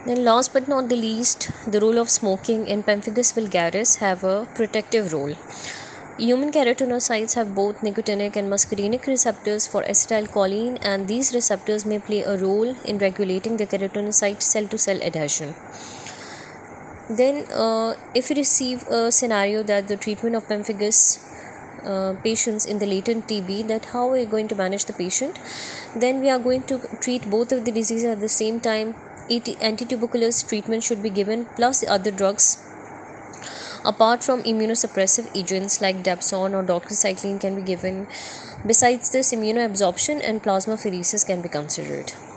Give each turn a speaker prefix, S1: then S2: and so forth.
S1: Then last but not the least, the role of smoking in pemphigus vulgaris have a protective role. Human keratinocytes have both nicotinic and muscarinic receptors for acetylcholine, and these receptors may play a role in regulating the keratinocyte cell to cell adhesion. Then, if we receive a scenario that the treatment of pemphigus patients in the latent TB, that how we are going to manage the patient, then we are going to treat both of the diseases at the same time. Antituberculous treatment should be given plus the other drugs apart from immunosuppressive agents like dapsone or doxycycline can be given. Besides this, immunoabsorption and plasmapheresis can be considered.